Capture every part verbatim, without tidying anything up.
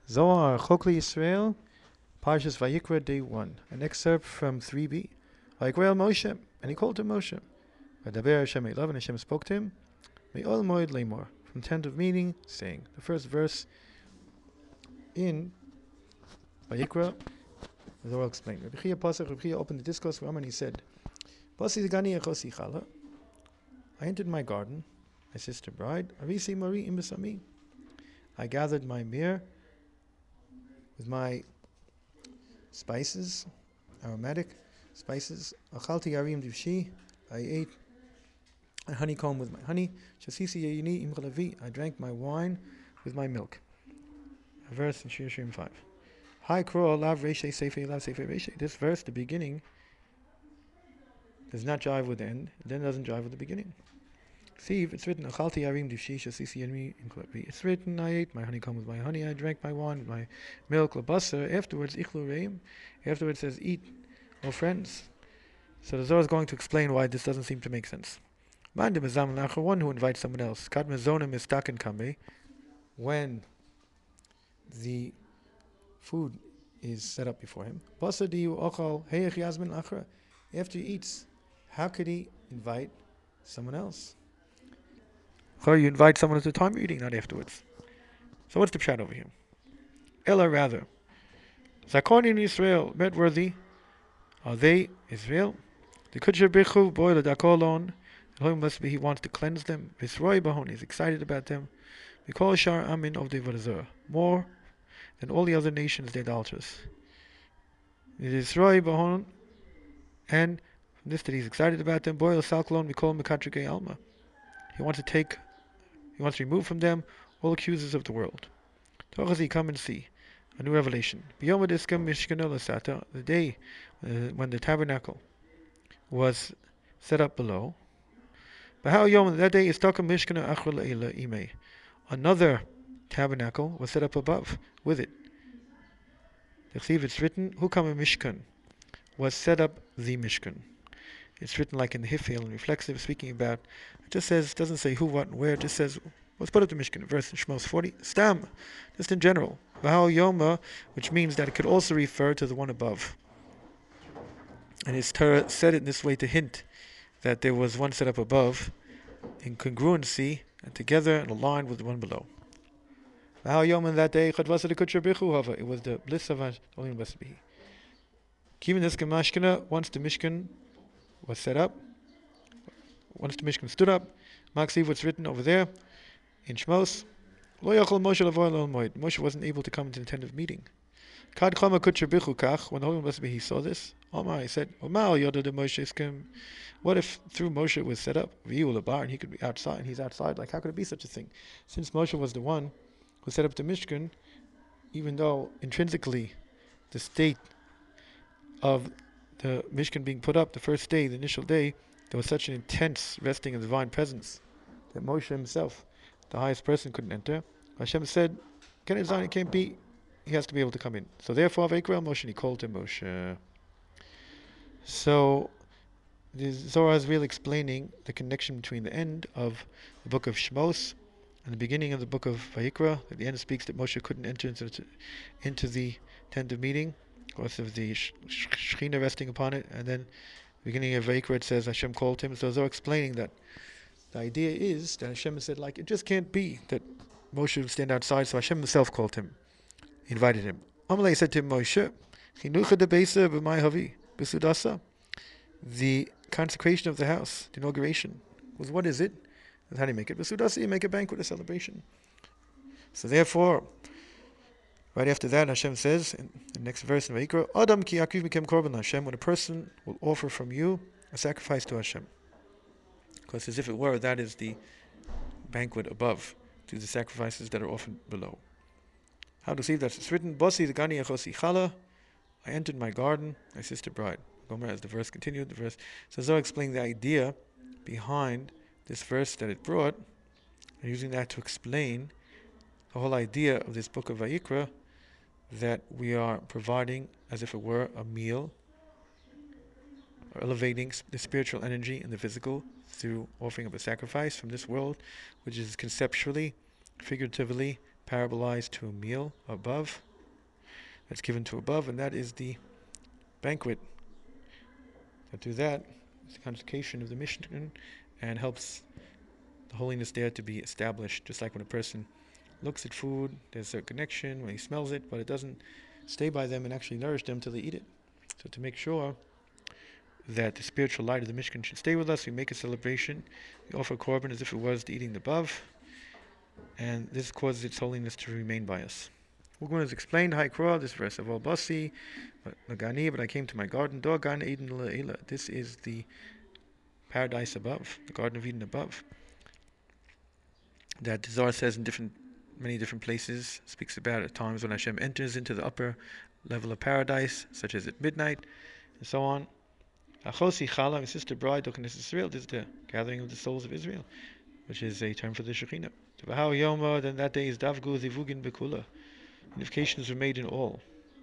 Zohar Chokli Yisrael, Parshas Vayikra, Day one. An excerpt from three b. Vayikra Moshe, and he called to Moshe. Vadaber Hashem Elav, and Hashem spoke to him. Me'ol Moed Lemor, from tent of meeting, saying. The first verse in Vayikra, the Zohar explained. Rabbi Chia Pasach, Rabbi Chia opened the discourse for him, and he said, Basi Gani Echosi Chala, I entered my garden, my sister bride, Avisi Mari Imbasami. I gathered my myrrh with my spices, aromatic spices. Achalti yarim divshi. I ate a honeycomb with my honey. Shasisi yayini im chalavi. I drank my wine with my milk. A verse in Shir Shirim five. Hi kro lav reshe sefer lav sefer reshe. This verse, the beginning, does not jive with the end. The end doesn't jive with the beginning. See, it's written, Achalti yarim divshi shasisi yayini im chalavi. It's written, I ate my honeycomb with my honey. I drank my wine with my milk. Labasa. Afterwards, ichlu reim. Afterwards, it says, eat, O friends. So the Zohar is going to explain why this doesn't seem to make sense. One who invites someone else. When the food is set up before him. After he eats, how could he invite someone else? Or you invite someone at the time you're eating, not afterwards. So what's the pshat over here? Ella rather. Zakonin Israel, worthy. Are they Israel? The Kudsher Bichu, boy, the Dakolon. Elohim must be, he wants to cleanse them. Visroi Bahon, he's excited about them. We call Shar Amin of the Varazur, more than all the other nations, the idolaters. It is Roi Bahon, and from this that he's excited about them. Boy, Salklon, we call him Mekatrike Alma. He wants to take, he wants to remove from them all accusers of the world. Tochazi, come and see. A new revelation. The day uh, when the tabernacle was set up below. That day is another tabernacle was set up above with it. It's written, Hukam Mishkan was set up the Mishkan. It's written like in the Hifel and reflexive, speaking about, it just says, doesn't say who, what, and where, it just says, let's put up the Mishkan, verse in Shmos forty, Stam, just in general. V'hal Yoma, which means that it could also refer to the one above. And his Torah said it in this way to hint that there was one set up above in congruency and together and aligned with the one below. V'hal Yoma, that day, it was the bliss of Olim Basbihi. Kivin this Gemashkina, once the Mishkan was set up, once the Mishkan stood up, Maksiv, what's written over there in Shmos, Lo yachol Moshe lavoy lo moed. Moshe wasn't able to come into the tent of meeting. Kad chama kutcher bichu kach. When the Holy Moshe he saw this, Omar, he said, Omar yoda de Moshe iskem. What if through Moshe it was set up, V'yu lebar, and he could be outside, and he's outside? Like, how could it be such a thing? Since Moshe was the one who set up the Mishkan, even though intrinsically the state of the Mishkan being put up, the first day, the initial day, there was such an intense resting of divine presence that Moshe himself, the highest person, couldn't enter. Hashem said, "Can it Zion? It can't be. He has to be able to come in." So therefore, Vayikra Moshe, he called him Moshe. So the Zohar is really explaining the connection between the end of the book of Shmos and the beginning of the book of Vayikra. At the end speaks that Moshe couldn't enter into, into the tent of meeting because of the Shekhinah resting upon it. And then the beginning of Vayikra it says Hashem called him. So Zohar explaining that the idea is that Hashem said, like, it just can't be that Moshe would stand outside, so Hashem himself called him, invited him. Amalei said to him, Moshe, Chinucha de Beisa b'mai havi b'sudasa. The consecration of the house, the inauguration, was what is it? That's how do you make it? B'sudasa, you make a banquet, a celebration. So therefore, right after that, Hashem says, in the next verse in Vayikra, Adam ki yakiv mikem korban Hashem, when a person will offer from you a sacrifice to Hashem. Because as if it were, that is the banquet above, to the sacrifices that are often below. How to see that? It's written, Bosi the Gani Echosi Chala, I entered my garden, my sister bride. Gomer, as the verse continued, the verse. So Zohar explaining the idea behind this verse that it brought, and using that to explain the whole idea of this book of Vayikra, that we are providing as if it were a meal, or elevating the spiritual energy and the physical through offering of a sacrifice from this world, which is conceptually, figuratively, parabolized to a meal above, that's given to above, and that is the banquet. That through that, it's the consecration of the Mishkan and helps the holiness there to be established. Just like when a person looks at food, there's a connection when he smells it, but it doesn't stay by them and actually nourish them till they eat it. So to make sure that the spiritual light of the Mishkan should stay with us, we make a celebration. We offer korban as if it was the eating the above, and this causes its holiness to remain by us. Ugman has explained, Hai Kra, this verse of Al Basi, Nagani, but I came to my garden, Do Gan Eden La'ila. This is the paradise above, the Garden of Eden above. That the Zohar says in different, many different places, speaks about at times when Hashem enters into the upper level of paradise, such as at midnight, and so on. Achosi Chala, my sister bride, Dokanis Israel, this is the gathering of the souls of Israel, which is a term for the Shekhinah. Tavahau Yoma, then that day is Davgu Zivugin Bekula. Unifications were made in all.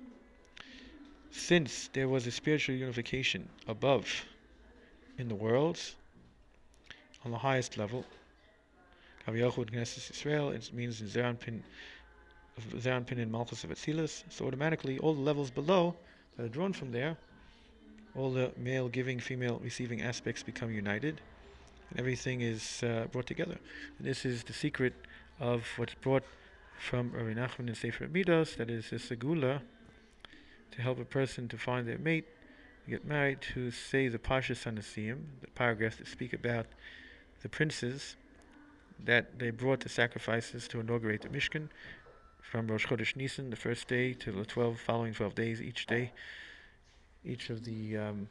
Since there was a spiritual unification above in the worlds, on the highest level, Kaviyachud Knesset Israel, it means in Zeranpin, Zeranpin in Malchus of Atzilus, so automatically all the levels below that are drawn from there, all the male giving, female receiving aspects become united, and everything is uh, brought together. And this is the secret of what's brought from Rabbi Nachman in Sefer Midos, that is a segula, to help a person to find their mate, to get married, to say the Parshas HaNesim, the paragraphs that speak about the princes that they brought the sacrifices to inaugurate the Mishkan, from Rosh Chodesh Nisan, the first day, to the twelve following twelve days, each day. Each of the um,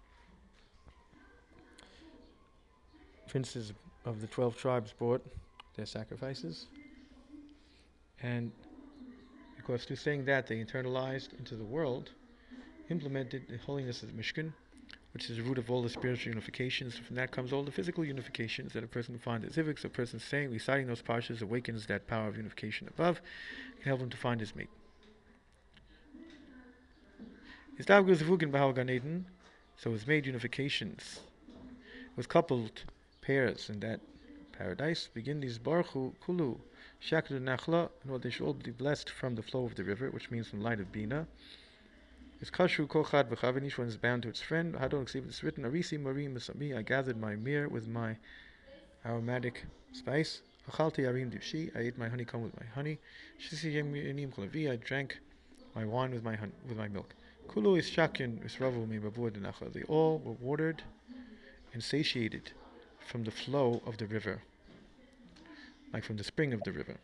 princes of the twelve tribes brought their sacrifices, and because through saying that they internalized into the world, implemented the holiness of the Mishkan, which is the root of all the spiritual unifications. From that comes all the physical unifications that a person can find at Zivik. So a person saying, reciting those parshas awakens that power of unification above, can help him to find his mate. So it was made unifications. It was coupled pairs in that paradise. Begin these Baruchu Kulu Shakru Nachla, and what they should all be blessed from the flow of the river, which means from the light of Bina. It's Kashu Kochad V'chaven, each one is bound to its friend. Hadon Ksiv, it's written, Arisi Marim Masami, I gathered my mir with my aromatic spice. Achalti Arim Divshi, I ate my honeycomb with my honey. Shisi Yenim Kolavi, I drank my wine with my hun- with my milk. Kulu is Shakyan Isravu Mi Babur Denacha. They all were watered and satiated from the flow of the river, like from the spring of the river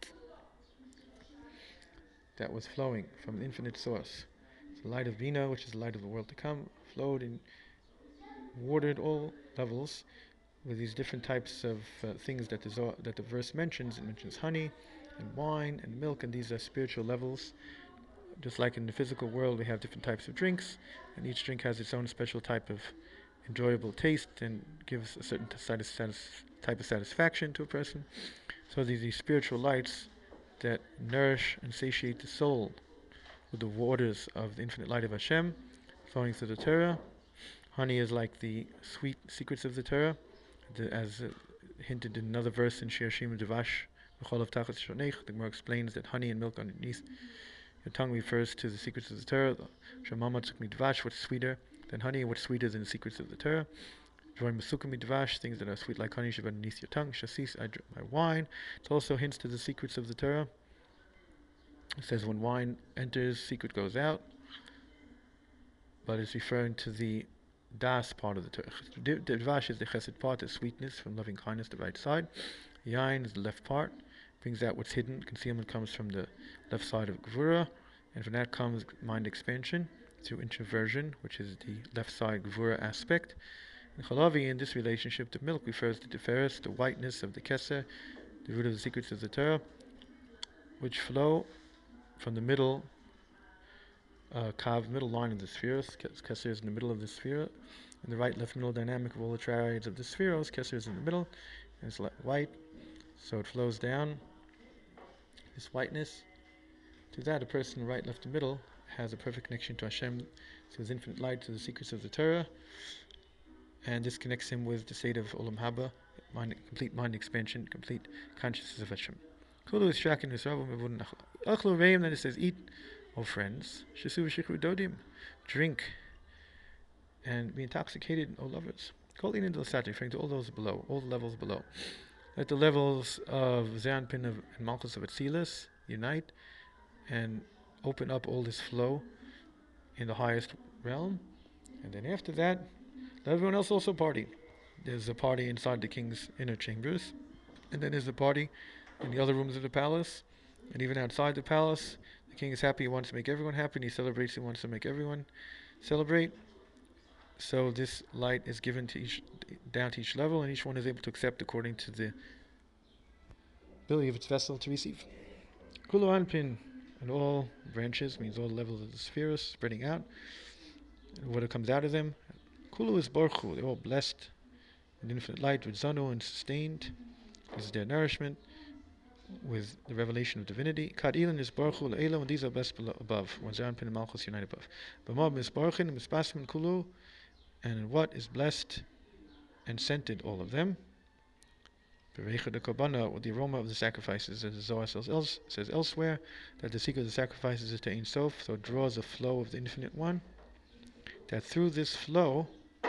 that was flowing from an infinite source. The light of Bina, which is the light of the world to come, flowed and watered all levels with these different types of uh, things that the, Zohar, that the verse mentions. It mentions honey and wine and milk, and these are spiritual levels. Just like in the physical world, we have different types of drinks, and each drink has its own special type of enjoyable taste and gives a certain satis- satis- type of satisfaction to a person. So these, these spiritual lights that nourish and satiate the soul with the waters of the infinite light of Hashem flowing through the Torah. Honey is like the sweet secrets of the Torah, the, as uh, hinted in another verse in Shir Shim Devash. The Gemara explains that honey and milk underneath your tongue refers to the secrets of the Torah. Shamama tzuk midvash, what's sweeter than honey, what's sweeter than the secrets of the Torah. Join masuka midvash, things that are sweet like honey should be underneath your tongue. Shasis, I drink my wine. It also hints to the secrets of the Torah. It says when wine enters, secret goes out. But it's referring to the das part of the Torah. Dvash is the chesed part, the sweetness from loving kindness, the right side. Yain is the left part, brings out what's hidden. Concealment comes from the left side of Gvura, and from that comes mind expansion through introversion, which is the left side Gvura aspect. And Chalavi, in this relationship to milk, refers to Tiferes, the whiteness of the Keser, the root of the secrets of the Torah, which flow from the middle uh, Kav, middle line of the spheres. Keser is in the middle of the sphere. In the right, left, middle dynamic of all the triads of the spheres, Keser is in the middle, and it's white. So it flows down, this whiteness. To that, a person right, left, and middle has a perfect connection to Hashem, to his infinite light, to the secrets of the Torah, and this connects him with the state of Olam Haba, mind, complete mind expansion, complete consciousness of Hashem. Kulu is shakin Yisrael mevun nachla. Achlu reim, then it says eat, O friends. Shesu v'shikru dodim, drink and be intoxicated, O lovers. Kol inin del sati, referring to all those below, all the levels below. Let the levels of Zeranpin and Malchus of Atzilus unite and open up all this flow in the highest realm. And then after that, let everyone else also party. There's a party inside the king's inner chambers, and then there's a party in the other rooms of the palace, and even outside the palace. The king is happy, he wants to make everyone happy, and he celebrates, he wants to make everyone celebrate. So this light is given to each, down to each level, and each one is able to accept according to the ability of its vessel to receive. Kulu Anpin, and all branches, means all levels of the spheres spreading out, and what comes out of them. Kulu is Borchu, they're all blessed with infinite light, with Zanu and sustained. This is their nourishment, with the revelation of divinity. Kad Ilan is Borchu Le'ela, and these are blessed above, when Zeranpin and Malchus unite above. B'mob is Borchin, and Mispasmin Kulu, and in what is blessed and scented all of them. Berecha the Korbana, with the aroma of the sacrifices, as the Zohar says, else, says elsewhere, that the secret of the sacrifices is to Ein Sof, so it draws a flow of the Infinite One, that through this flow,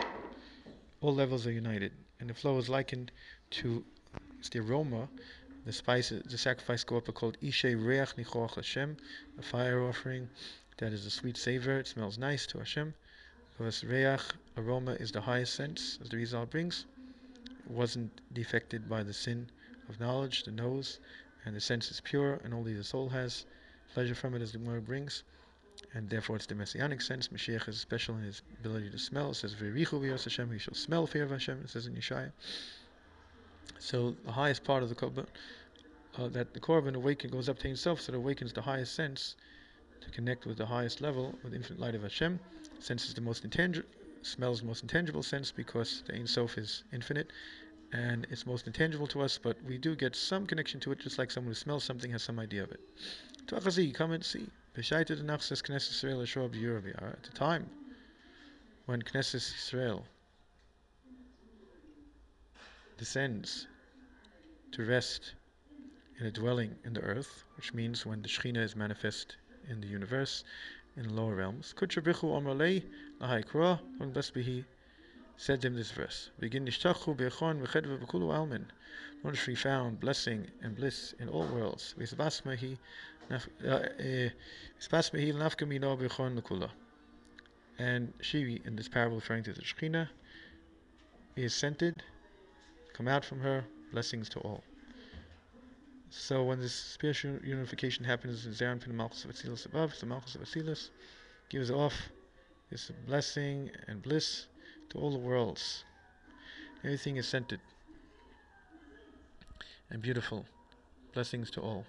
all levels are united. And the flow is likened to, it's the aroma, the spices, the sacrifice go up are called Ishe Reach Nichoach Hashem, a fire offering that is a sweet savor, it smells nice to Hashem. Because Reach, aroma, is the highest sense, as the Rizal brings. It wasn't defected by the sin of knowledge, the nose, and the sense is pure, and only the soul has pleasure from it, as the Gemara brings, and therefore it's the messianic sense. Mashiach is special in his ability to smell. It says, V'richu v'yos Hashem, he shall smell fear of Hashem, it says in Yeshaya. So the highest part of the Korban, uh, that the Korban awaken goes up to himself, so it awakens the highest sense to connect with the highest level, with the infinite light of Hashem. Sense is the most intangible, smells the most intangible sense, because the Ein Sof is infinite, and it's most intangible to us, but we do get some connection to it, just like someone who smells something has some idea of it. Tuachazi, come and see. At the time when Knesset Israel descends to rest in a dwelling in the earth, which means when the Shekhinah is manifest in the universe, in the lower realms. Said him this verse. Begin Nishtachu Bechon V'chedva B'kulu Almin. Notice we found blessing and bliss in all worlds. V'isbasmahi V'isbasmahi Nafkamino Bechon L'kula. And she, in this parable referring to the Shekhinah, is scented, come out from her, blessings to all. So when this spiritual unification happens in Zeranpin and Malchus of Atzilus above, the Malchus of Atzilus gives off this blessing and bliss to all the worlds. Everything is scented and beautiful. Blessings to all.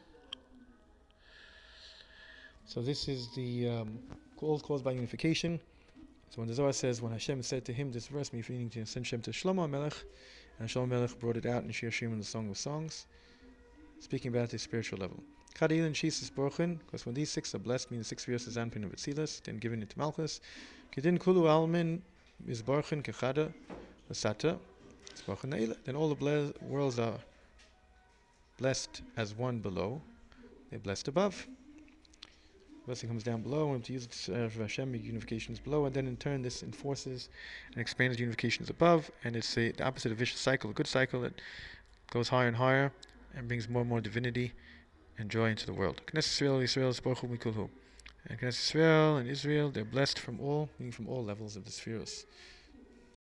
So this is the um, all caused by unification. So when the Zohar says, when Hashem said to him this verse, meaning to send Hashem to Shlomo HaMelech, and Shlomo HaMelech brought it out in Shir Shim in the Song of Songs, speaking about the spiritual level. Kadil and Shisis Borchen, because when these six are blessed, meaning the six spheres of Zanpin and Vatzilas, then given it to Malchus. Kedin Kulu Almin is Borchen Kechada Vasata, it's Borchen Neila. Then all the ble- worlds are blessed as one below, they're blessed above. Blessing comes down below, and to use it uh, for Hashem, unification is below, and then in turn this enforces and expands unifications above, and it's a, the opposite of vicious cycle, a good cycle that goes higher and higher and brings more and more divinity and joy into the world. Knesset Israel, Israel, Sporchu Mikulhu. And Knesset Israel and Israel, they're blessed from all, meaning from all levels of the spheres.